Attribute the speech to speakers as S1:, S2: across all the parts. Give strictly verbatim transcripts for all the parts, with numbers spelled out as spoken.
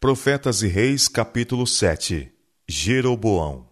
S1: Profetas e Reis, capítulo sete. Jeroboão.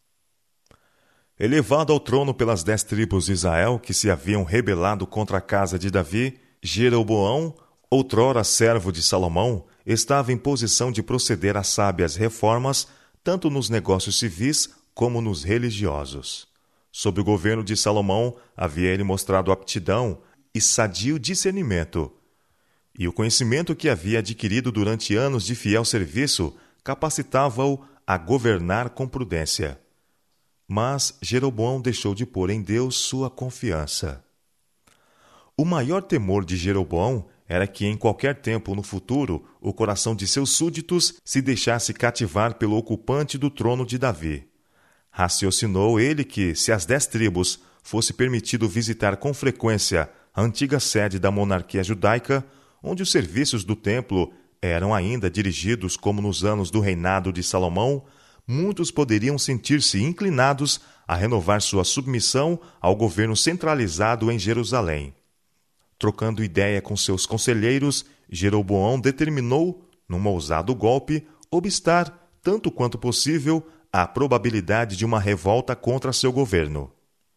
S1: Elevado ao trono pelas dez tribos de Israel que se haviam rebelado contra a casa de Davi, Jeroboão, outrora servo de Salomão, estava em posição de proceder a sábias reformas, tanto nos negócios civis como nos religiosos. Sob o governo de Salomão, havia ele mostrado aptidão e sadio discernimento, e o conhecimento que havia adquirido durante anos de fiel serviço capacitava-o a governar com prudência. Mas Jeroboão deixou de pôr em Deus sua confiança. O maior temor de Jeroboão era que em qualquer tempo no futuro o coração de seus súditos se deixasse cativar pelo ocupante do trono de Davi. Raciocinou ele que, se às dez tribos fosse permitido visitar com frequência a antiga sede da monarquia judaica, onde os serviços do templo eram ainda dirigidos como nos anos do reinado de Salomão, muitos poderiam sentir-se inclinados a renovar sua submissão ao governo centralizado em Jerusalém. Trocando ideia com seus conselheiros, Jeroboão determinou, num ousado golpe, obstar, tanto quanto possível, a probabilidade de uma revolta contra seu governo.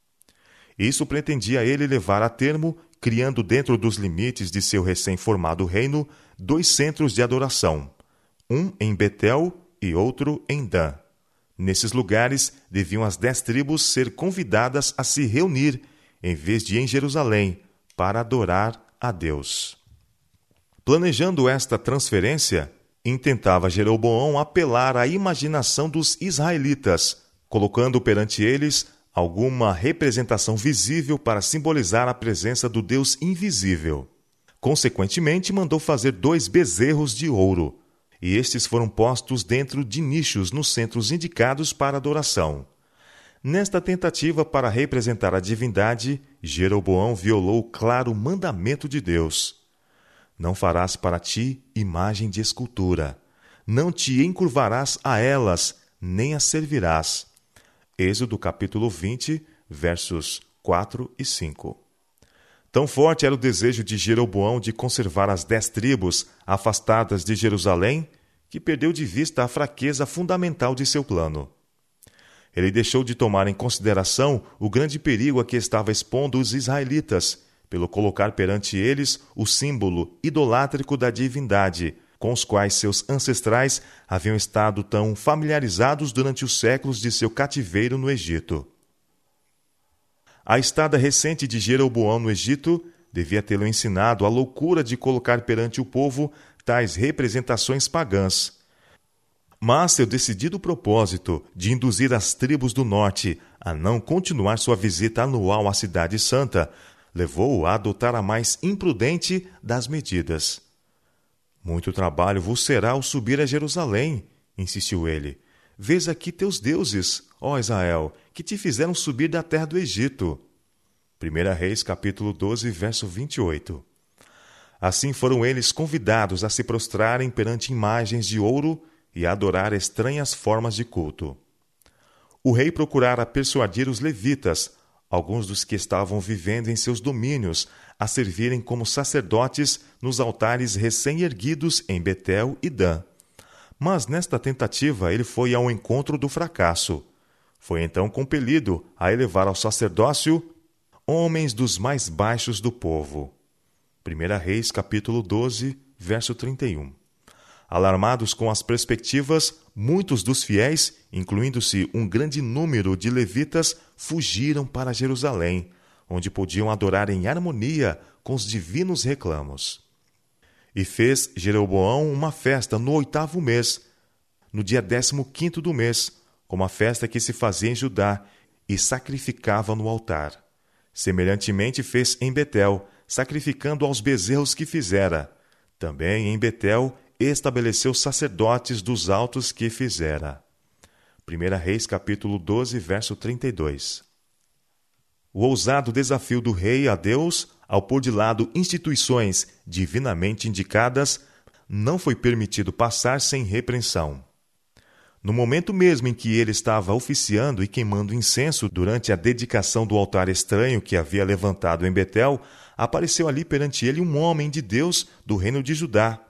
S1: Isso pretendia ele levar a termo, criando dentro dos limites de seu recém-formado reino dois centros de adoração, um em Betel e outro em Dan. Nesses lugares deviam as dez tribos ser convidadas a se reunir, em vez de em Jerusalém, para adorar a Deus. Planejando esta transferência, intentava Jeroboão apelar à imaginação dos israelitas, colocando perante eles alguma representação visível para simbolizar a presença do Deus invisível. Consequentemente, mandou fazer dois bezerros de ouro, e estes foram postos dentro de nichos nos centros indicados para adoração. Nesta tentativa para representar a divindade, Jeroboão violou o claro mandamento de Deus: não farás para ti imagem de escultura, não te encurvarás a elas, nem as servirás. Êxodo capítulo vinte, versos quatro e cinco. Tão forte era o desejo de Jeroboão de conservar as dez tribos afastadas de Jerusalém, que perdeu de vista a fraqueza fundamental de seu plano. Ele deixou de tomar em consideração o grande perigo a que estava expondo os israelitas, pelo colocar perante eles o símbolo idolátrico da divindade, com os quais seus ancestrais haviam estado tão familiarizados durante os séculos de seu cativeiro no Egito. A estada recente de Jeroboão no Egito devia tê-lo ensinado a loucura de colocar perante o povo tais representações pagãs. Mas seu decidido propósito de induzir as tribos do norte a não continuar sua visita anual à Cidade Santa levou-o a adotar a mais imprudente das medidas. Muito trabalho vos será ao subir a Jerusalém, insistiu ele. Vês aqui teus deuses, ó Israel, que te fizeram subir da terra do Egito. primeira Reis, capítulo doze, verso vinte e oito. Assim foram eles convidados a se prostrarem perante imagens de ouro e a adorar estranhas formas de culto. O rei procurara persuadir os levitas, alguns dos que estavam vivendo em seus domínios, a servirem como sacerdotes nos altares recém-erguidos em Betel e Dan. Mas nesta tentativa ele foi ao encontro do fracasso. Foi então compelido a elevar ao sacerdócio homens dos mais baixos do povo. primeira Reis, capítulo doze, verso trinta e um. Alarmados com as perspectivas, muitos dos fiéis, incluindo-se um grande número de levitas, fugiram para Jerusalém, onde podiam adorar em harmonia com os divinos reclamos. E fez Jeroboão uma festa no oitavo mês, no dia décimo quinto do mês, como a festa que se fazia em Judá, e sacrificava no altar. Semelhantemente fez em Betel, sacrificando aos bezerros que fizera. Também em Betel estabeleceu sacerdotes dos altos que fizera. primeira Reis, capítulo doze, verso trinta e dois. O ousado desafio do rei a Deus, ao pôr de lado instituições divinamente indicadas, não foi permitido passar sem repreensão. No momento mesmo em que ele estava oficiando e queimando incenso durante a dedicação do altar estranho que havia levantado em Betel, apareceu ali perante ele um homem de Deus do reino de Judá.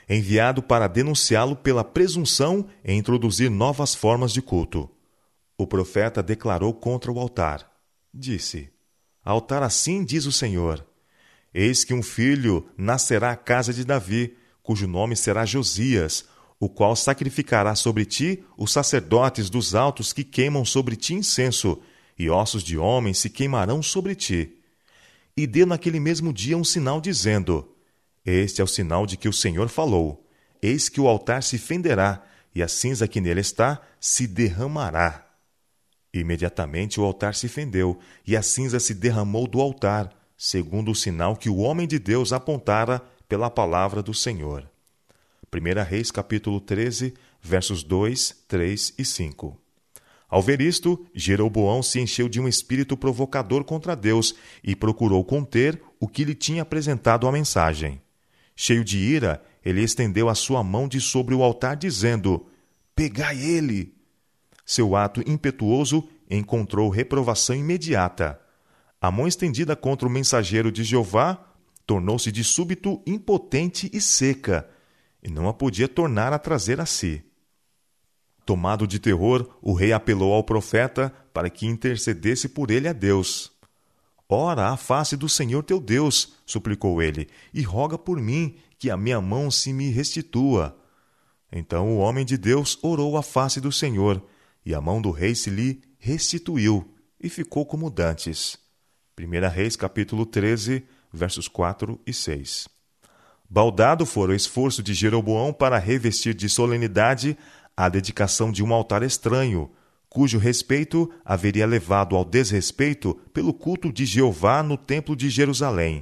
S1: enviado para denunciá-lo pela presunção em introduzir novas formas de culto. O profeta declarou contra o altar. Disse: Altar assim diz o Senhor: Eis que um filho nascerá à casa de Davi, cujo nome será Josias, o qual sacrificará sobre ti os sacerdotes dos altos que queimam sobre ti incenso, e ossos de homens se queimarão sobre ti. E deu naquele mesmo dia um sinal dizendo: Este é o sinal de que o Senhor falou: Eis que o altar se fenderá, e a cinza que nele está se derramará. Imediatamente o altar se fendeu, e a cinza se derramou do altar, segundo o sinal que o homem de Deus apontara pela palavra do Senhor. primeira Reis, capítulo treze, versos dois, três e cinco. Ao ver isto, Jeroboão se encheu de um espírito provocador contra Deus e procurou conter o que lhe tinha apresentado a mensagem. Cheio de ira, ele estendeu a sua mão de sobre o altar, dizendo: Pegai ele! Seu ato impetuoso encontrou reprovação imediata. A mão estendida contra o mensageiro de Jeová tornou-se de súbito impotente e seca, e não a podia tornar a trazer a si. Tomado de terror, o rei apelou ao profeta para que intercedesse por ele a Deus. Ora, à face do Senhor teu Deus, suplicou ele, e roga por mim, que a minha mão se me restitua. Então o homem de Deus orou à face do Senhor, e a mão do rei se lhe restituiu, e ficou como dantes. primeira Reis, capítulo treze, versos quatro e seis. Baldado fora o esforço de Jeroboão para revestir de solenidade a dedicação de um altar estranho, cujo respeito haveria levado ao desrespeito pelo culto de Jeová no templo de Jerusalém.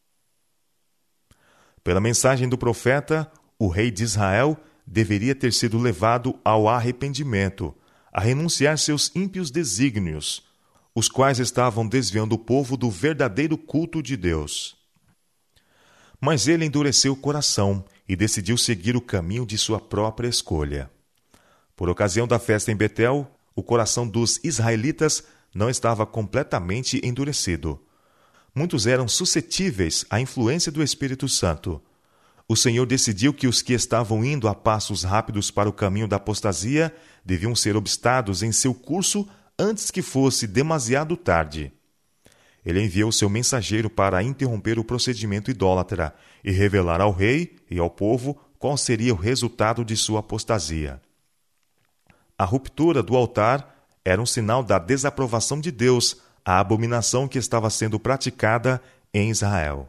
S1: Pela mensagem do profeta, o rei de Israel deveria ter sido levado ao arrependimento, a renunciar seus ímpios desígnios, os quais estavam desviando o povo do verdadeiro culto de Deus. Mas ele endureceu o coração e decidiu seguir o caminho de sua própria escolha. Por ocasião da festa em Betel, o coração dos israelitas não estava completamente endurecido. Muitos eram suscetíveis à influência do Espírito Santo. O Senhor decidiu que os que estavam indo a passos rápidos para o caminho da apostasia deviam ser obstados em seu curso antes que fosse demasiado tarde. Ele enviou seu mensageiro para interromper o procedimento idólatra e revelar ao rei e ao povo qual seria o resultado de sua apostasia. A ruptura do altar era um sinal da desaprovação de Deus, a abominação que estava sendo praticada em Israel.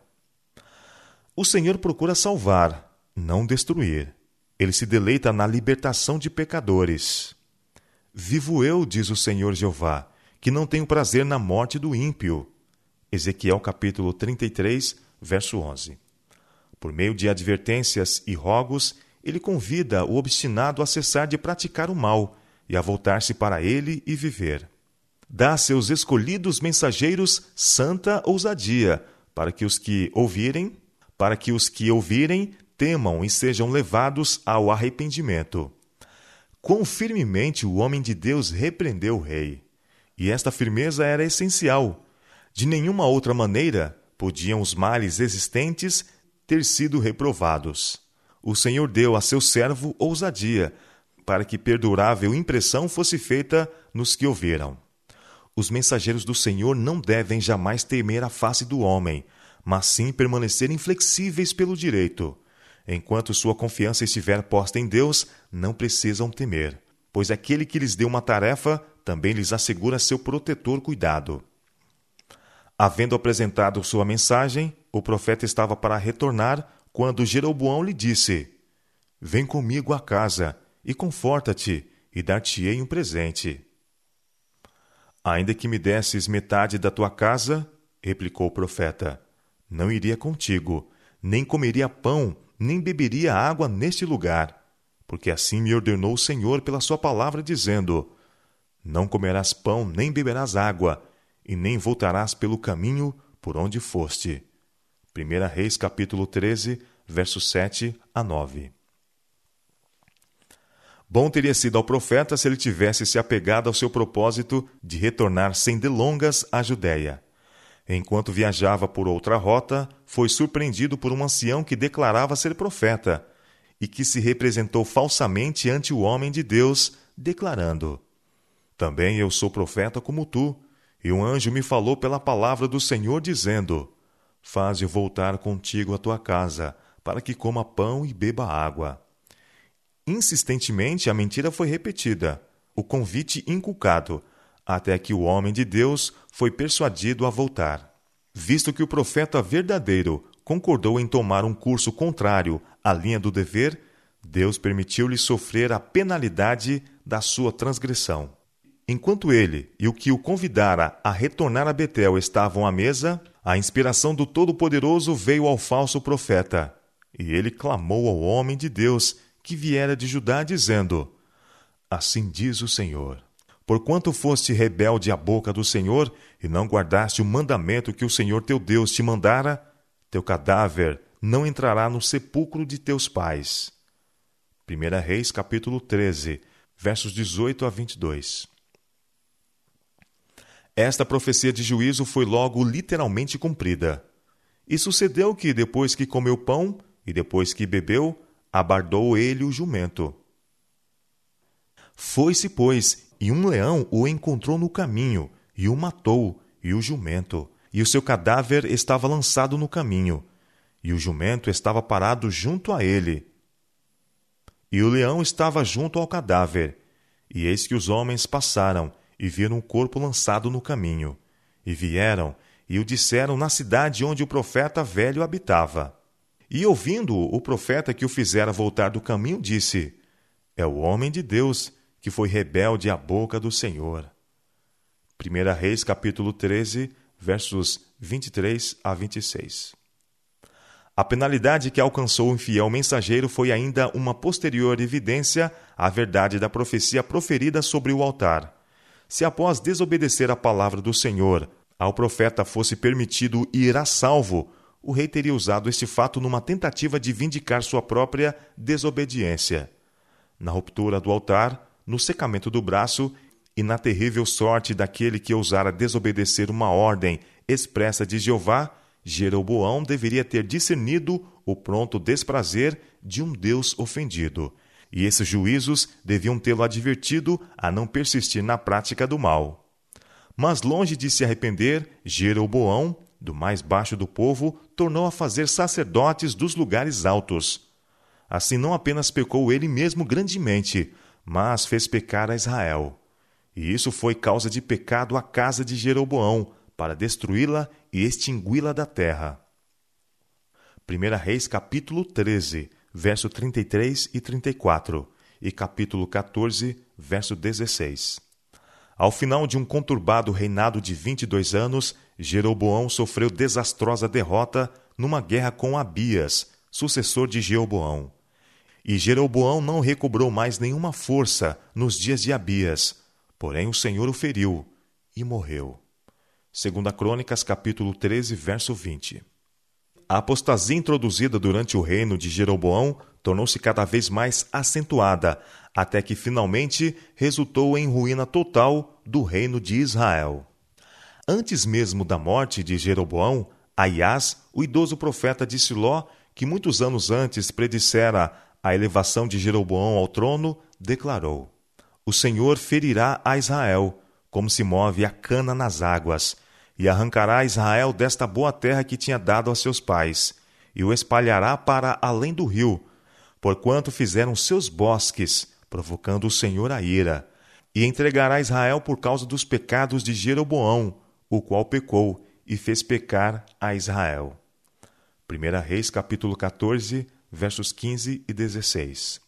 S1: O Senhor procura salvar, não destruir. Ele se deleita na libertação de pecadores. Vivo eu, diz o Senhor Jeová, que não tenho prazer na morte do ímpio. Ezequiel capítulo trinta e três, verso onze. Por meio de advertências e rogos, ele convida o obstinado a cessar de praticar o mal e a voltar-se para ele e viver. Dá a seus escolhidos mensageiros santa ousadia, para que os que ouvirem, para que os que ouvirem temam e sejam levados ao arrependimento. Quão firmemente o homem de Deus repreendeu o rei. E esta firmeza era essencial. De nenhuma outra maneira podiam os males existentes ter sido reprovados. O Senhor deu a seu servo ousadia, para que perdurável impressão fosse feita nos que ouviram. Os mensageiros do Senhor não devem jamais temer a face do homem, mas sim permanecer inflexíveis pelo direito. Enquanto sua confiança estiver posta em Deus, não precisam temer, pois aquele que lhes deu uma tarefa também lhes assegura seu protetor cuidado. Havendo apresentado sua mensagem, o profeta estava para retornar, quando Jeroboão lhe disse: Vem comigo à casa, e conforta-te, e dar-te-ei um presente. Ainda que me desses metade da tua casa, replicou o profeta, não iria contigo, nem comeria pão, nem beberia água neste lugar, porque assim me ordenou o Senhor pela sua palavra, dizendo: Não comerás pão, nem beberás água, e nem voltarás pelo caminho por onde foste. primeira Reis, capítulo treze, versos sete a nove. Bom teria sido ao profeta se ele tivesse se apegado ao seu propósito de retornar sem delongas à Judéia. Enquanto viajava por outra rota, foi surpreendido por um ancião que declarava ser profeta, e que se representou falsamente ante o homem de Deus, declarando: Também eu sou profeta como tu, e um anjo me falou pela palavra do Senhor, dizendo: Faze voltar contigo a tua casa, para que coma pão e beba água. Insistentemente a mentira foi repetida, o convite inculcado, até que o homem de Deus foi persuadido a voltar. Visto que o profeta verdadeiro concordou em tomar um curso contrário à linha do dever, Deus permitiu-lhe sofrer a penalidade da sua transgressão. Enquanto ele e o que o convidara a retornar a Betel estavam à mesa, a inspiração do Todo-Poderoso veio ao falso profeta, e ele clamou ao homem de Deus que viera de Judá, dizendo: Assim diz o Senhor: Porquanto foste rebelde à boca do Senhor e não guardaste o mandamento que o Senhor teu Deus te mandara, teu cadáver não entrará no sepulcro de teus pais. primeira Reis, capítulo treze, versos dezoito a vinte e dois. Esta profecia de juízo foi logo literalmente cumprida. E sucedeu que, depois que comeu pão e depois que bebeu, abardou ele o jumento. Foi-se, pois, e um leão o encontrou no caminho, e o matou, e o jumento, e o seu cadáver estava lançado no caminho, e o jumento estava parado junto a ele. E o leão estava junto ao cadáver, e eis que os homens passaram, e viram o corpo lançado no caminho, e vieram, e o disseram na cidade onde o profeta velho habitava. E ouvindo o profeta que o fizera voltar do caminho, disse: É o homem de Deus, que foi rebelde à boca do Senhor. primeira Reis, capítulo treze, versos vinte e três a vinte e seis. A penalidade que alcançou o infiel mensageiro foi ainda uma posterior evidência à verdade da profecia proferida sobre o altar. Se após desobedecer a palavra do Senhor, ao profeta fosse permitido ir a salvo, o rei teria usado este fato numa tentativa de vindicar sua própria desobediência. Na ruptura do altar, no secamento do braço e na terrível sorte daquele que ousara desobedecer uma ordem expressa de Jeová, Jeroboão deveria ter discernido o pronto desprazer de um Deus ofendido, e esses juízos deviam tê-lo advertido a não persistir na prática do mal. Mas longe de se arrepender, Jeroboão, do mais baixo do povo, tornou a fazer sacerdotes dos lugares altos. Assim não apenas pecou ele mesmo grandemente, mas fez pecar a Israel. E isso foi causa de pecado à casa de Jeroboão, para destruí-la e extingui-la da terra. primeira Reis, capítulo treze, verso trinta e três e trinta e quatro, e capítulo quatorze, verso dezesseis. Ao final de um conturbado reinado de vinte e dois anos, Jeroboão sofreu desastrosa derrota numa guerra com Abias, sucessor de Jeroboão. E Jeroboão não recobrou mais nenhuma força nos dias de Abias, porém o Senhor o feriu e morreu. Segunda Crônicas, capítulo treze, verso vinte. A apostasia introduzida durante o reino de Jeroboão tornou-se cada vez mais acentuada, até que finalmente resultou em ruína total do reino de Israel. Antes mesmo da morte de Jeroboão, Aiás, o idoso profeta de Siló, que muitos anos antes predissera a elevação de Jeroboão ao trono, declarou: O Senhor ferirá a Israel, como se move a cana nas águas, e arrancará Israel desta boa terra que tinha dado a seus pais, e o espalhará para além do rio, porquanto fizeram seus bosques, provocando o Senhor a ira, e entregará Israel por causa dos pecados de Jeroboão, o qual pecou e fez pecar a Israel. primeira Reis, capítulo quatorze, versos quinze e dezesseis.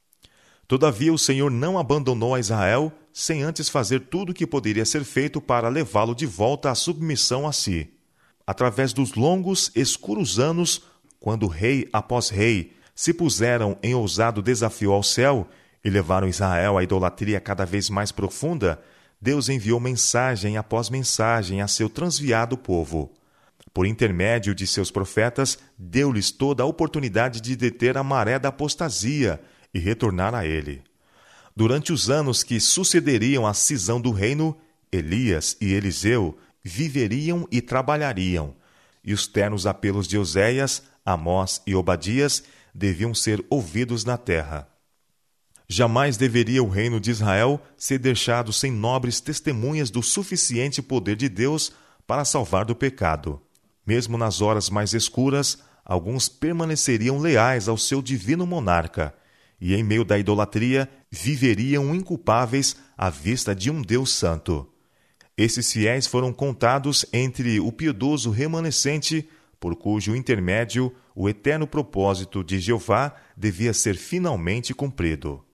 S1: Todavia o Senhor não abandonou a Israel sem antes fazer tudo o que poderia ser feito para levá-lo de volta à submissão a si. Através dos longos, escuros anos, quando rei após rei se puseram em ousado desafio ao céu e levaram Israel à idolatria cada vez mais profunda, Deus enviou mensagem após mensagem a seu transviado povo. Por intermédio de seus profetas, deu-lhes toda a oportunidade de deter a maré da apostasia e retornar a ele. Durante os anos que sucederiam à cisão do reino, Elias e Eliseu viveriam e trabalhariam, e os ternos apelos de Oséias, Amós e Obadias deviam ser ouvidos na terra. Jamais deveria o reino de Israel ser deixado sem nobres testemunhas do suficiente poder de Deus para salvar do pecado. Mesmo nas horas mais escuras, alguns permaneceriam leais ao seu divino monarca, e em meio da idolatria viveriam inculpáveis à vista de um Deus santo. Esses fiéis foram contados entre o piedoso remanescente, por cujo intermédio o eterno propósito de Jeová devia ser finalmente cumprido.